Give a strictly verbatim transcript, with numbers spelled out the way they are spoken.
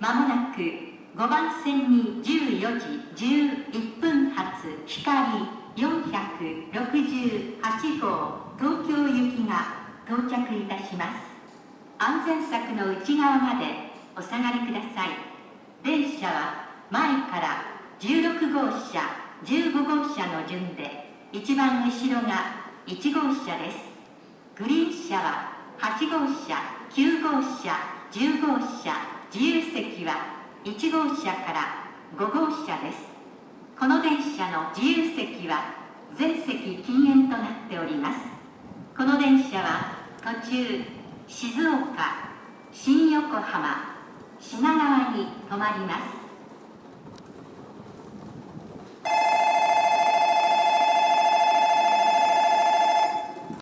まもなくごばん線にじゅうよじじゅういっぷん発光よんひゃくろくじゅうはちごう東京行きが到着いたします。安全柵の内側までお下がりください。電車は前からじゅうろくごうしゃ、じゅうごごうしゃの順で、一番後ろがいちごうしゃです。グリーン車ははちごうしゃ、きゅうごうしゃ、じゅうごうしゃ、自由席はいちごうしゃからごごうしゃです。この電車の自由席は全席禁煙となっております。この電車は途中、静岡、新横浜、品川に停まります。